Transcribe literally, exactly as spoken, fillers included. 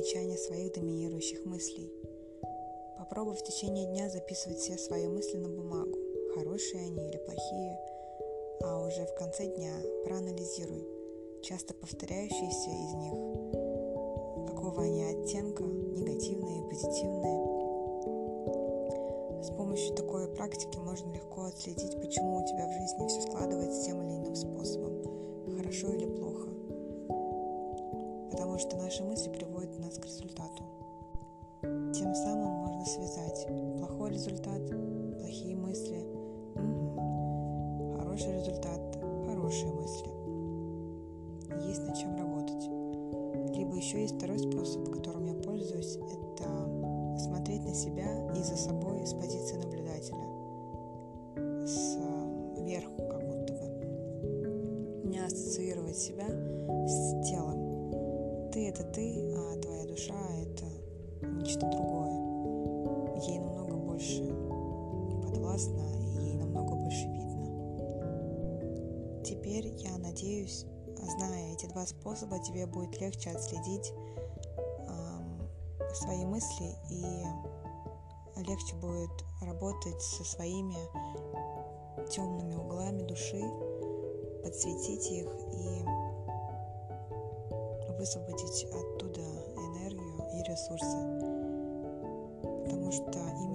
замечания своих доминирующих мыслей. Попробуй в течение дня записывать все свои мысли на бумагу, хорошие они или плохие, а уже в конце дня проанализируй часто повторяющиеся из них, какого они оттенка, негативные, позитивные. С помощью такой практики можно легко отследить, почему у тебя в жизни все складывается тем или иным способом, хорошо или плохо, потому что наши мысли приводят нас к результату. Тем самым можно связать плохой результат, плохие мысли, угу. Хороший результат, хорошие мысли. Есть над чем работать. Либо еще есть второй способ, которым я пользуюсь, это смотреть на себя и за собой с позиции наблюдателя, сверху как будто бы. Не ассоциировать себя с телом. Ты — это ты, а твоя душа — это нечто другое. Ей намного больше подвластно, и ей намного больше видно. Теперь, я надеюсь, зная эти два способа, тебе будет легче отследить э, свои мысли, и легче будет работать со своими темными углами души, подсветить их и высвободить оттуда энергию и ресурсы. Потому что